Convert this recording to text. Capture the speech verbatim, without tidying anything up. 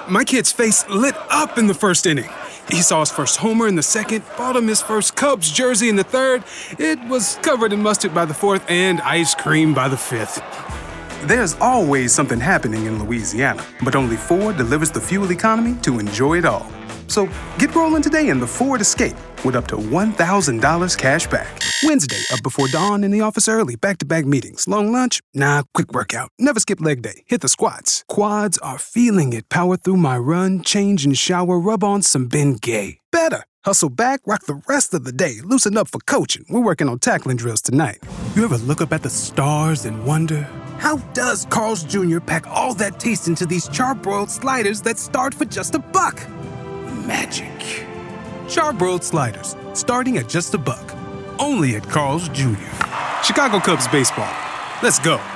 My kid's face lit up in the first inning. He saw his first homer in the second, bought him his first Cubs jersey in the third. It was covered in mustard by the fourth and ice cream by the fifth. There's always something happening in Louisiana, but only Ford delivers the fuel economy to enjoy it all. So get rolling today in the Ford Escape with up to one thousand dollars cash back. Wednesday, up before dawn, in the office early, back-to-back meetings. Long lunch? Nah, quick workout. Never skip leg day. Hit the squats. Quads are feeling it. Power through my run, change and shower, rub on some Bengay. Better. Hustle back, rock the rest of the day. Loosen up for coaching. We're working on tackling drills tonight. You ever look up at the stars and wonder, how does Carl's Junior pack all that taste into these charbroiled sliders that start for just a buck? Magic. Charbroiled sliders, starting at just a buck. Only at Carl's Junior Chicago Cubs baseball. Let's go.